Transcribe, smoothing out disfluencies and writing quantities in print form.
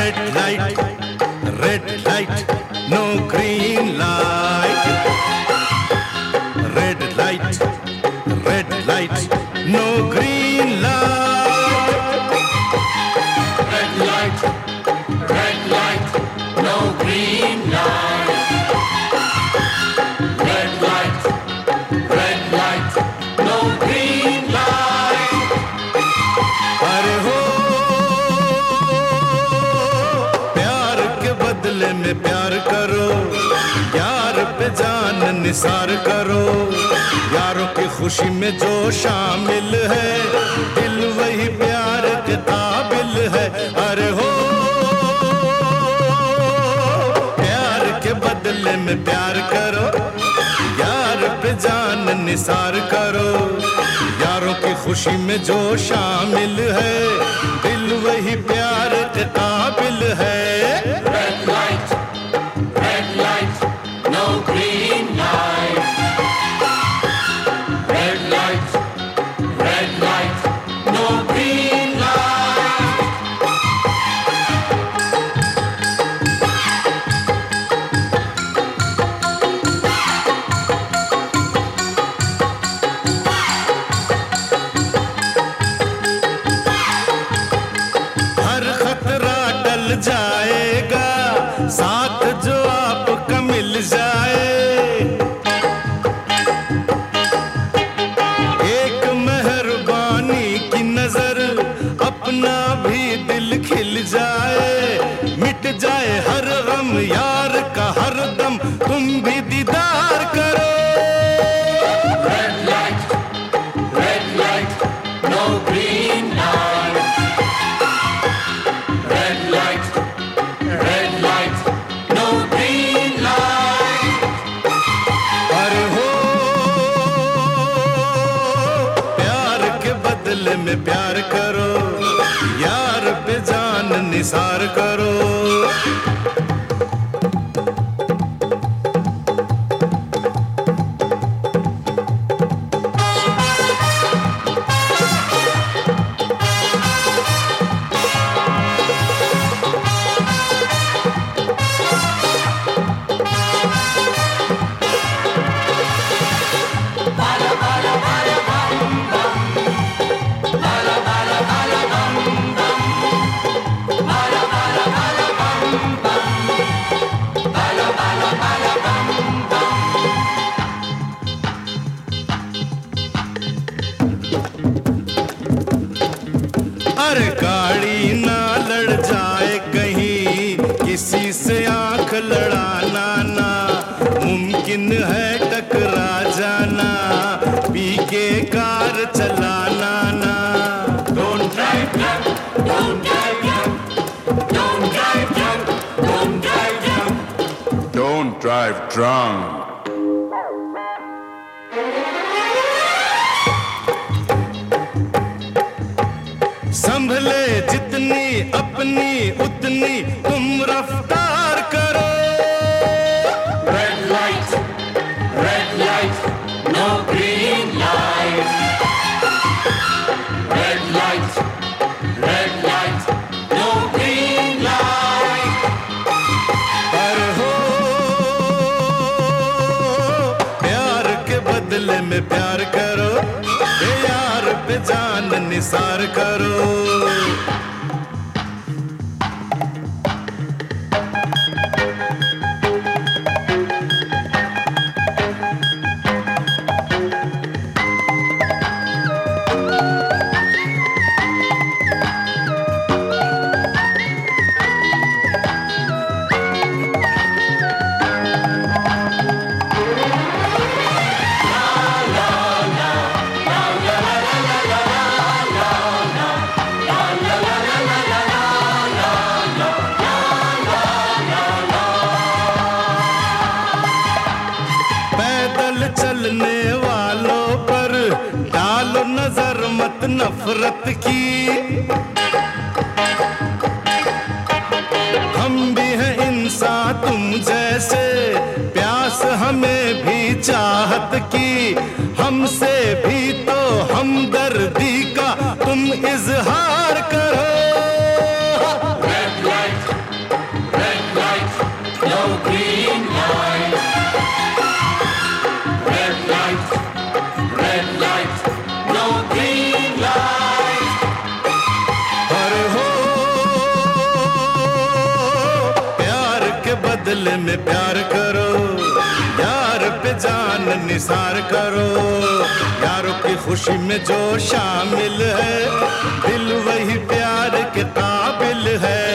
red light, no green light. Red light, no green light. Red light, no green light. Red light, no green light. अरे हो प्यार के बदले में प्यार करो, यार पे जान निसार करो। यारों की खुशी में जो शामिल है, दिल वही प्यार के काबिल है। अरे हो प्यार के बदले में प्यार करो, यार पे जान निसार करो। यारों की खुशी में जो शामिल है, दिल वही प्यार के काबिल है। Red light, no green light. Red light, no green light. हर खतरा टल जाएगा, साथ जो आपका मिल जाए। एक मेहरबानी की नजर, अपना भी दिल खिल जाए। मिट जाए हर गम यार का हर दम, तुम भी दीदार करो। Red light, no green light. Red light, no green light. अरे हो प्यार के बदले में प्यार करो, यार पे जान निसार करो। अरे गाड़ी ना लड़ जाए कहीं, किसी से आंख लड़ाना ना मुमकिन है। टकरा जाना, पी के कार चलाना ना। Don't drive drunk, don't drive drunk, don't drive drunk, don't drive drunk. Don't drive drunk. संभले जितनी अपनी उतनी तुम रफ्तार करो। Red light, no green light. Red light, no green light. अरे हो प्यार के बदले में प्यार करो, ये यार पे जान निसार करो। चलने वालों पर डालो नजर मत नफरत की। हम भी हैं इंसान तुम जैसे, प्यास हमें भी चाहत की। हमसे भी तो हमदर्दी का तुम इजहार करो। Red light, बदले में प्यार करो, यार पे जान निसार करो। यारों की खुशी में जो शामिल है, दिल वही प्यार के काबिल है।